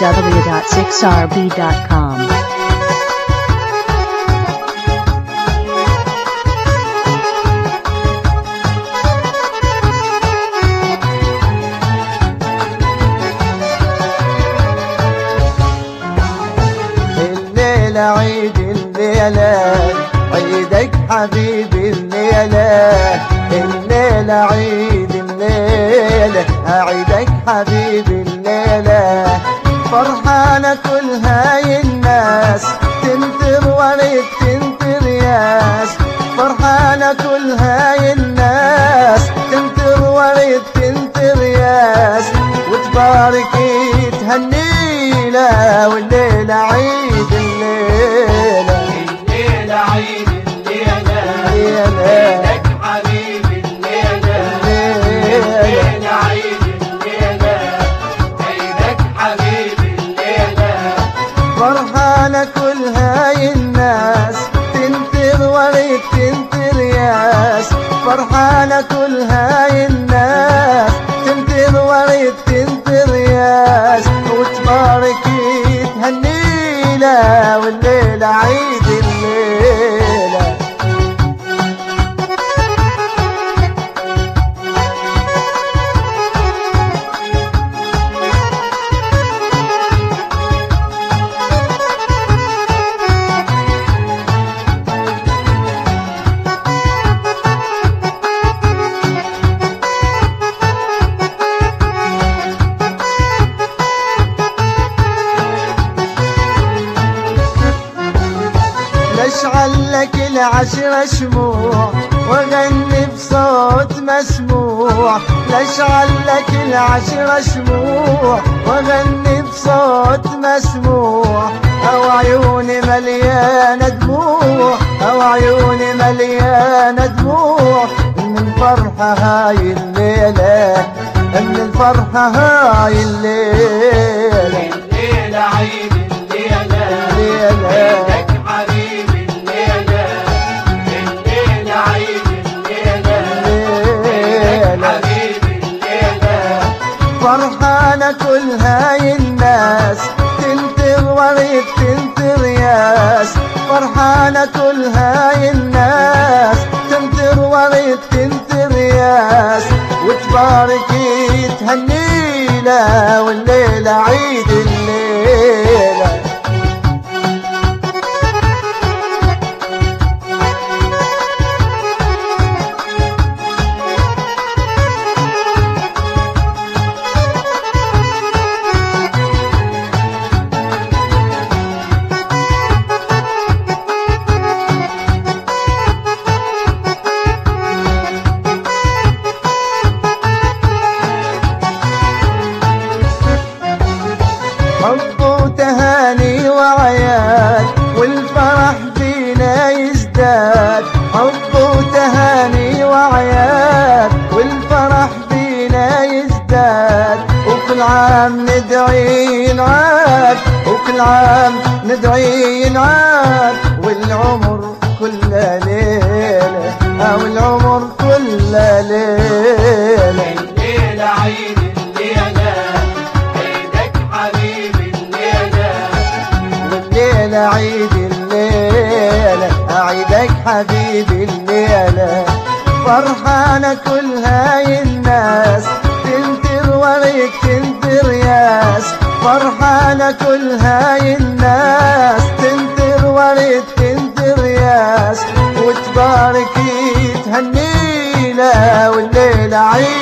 www.6rb.com. الليلة عيد الليلة عيدك حبيبي الليلة، الليلة عيد الليلة عيدك حبيبي الليلة، فرحانة كل هاي الناس تنتر ورد تنتر ياس، فرحانة كل هاي الناس تنتر ورد تنتر ياس، وتباركي تهنينا والليلة عيد الليلة، الليلة عيد الليلة عيدك حبيبي الليلة، الليلة عيد الليلة عيدك حبيبي الليلة، فرحانة كل هاي الناس تنتر ورد تنتر ياس، فرحانة كل هاي الناس تنتر ورد تنتر ياس، وتباركي تهنينا والليلة عيد الليلة. اشعل لك العشرة شموع وغني بصوت مسموع، لاشعل لك العشرة شموع وغني بصوت مسموع، او عيوني مليانة دموع، او عيوني مليانة دموع، من الفرحة هاي الليلة، من الفرحة هاي الليلة، الليلة عيد الليلة الليلة عيدك حبيبي الليلة، الليلة عيد الليلة عيدك حبيبي الليلة، فرحانة كل هاي الناس تنتر ورد تنتر ياس، فرحانة كل هاي الناس تنتر ورد تنتر ياس، وتباركي تهنينا والليلة عيد الليلة. حب وتهاني وعياد والفرح فينا يزداد، حب وتهاني وعياد والفرح فينا يزداد، وكل عام ندعي ينعاد، وكل عام ندعي ينعاد، والعمر كله ليلة، او العمر كله ليلة، الليلة عيد الليلة عيدك حبيبي الليلة، والليلة عيد الليلة عيدك حبيبي الليلة، فرحانة كل هاي الناس تنتر ورد تنتر ياس، فرحانة كل هاي الناس تنتر ورد تنتر ياس، وتباركي تهنينا والليلة عيد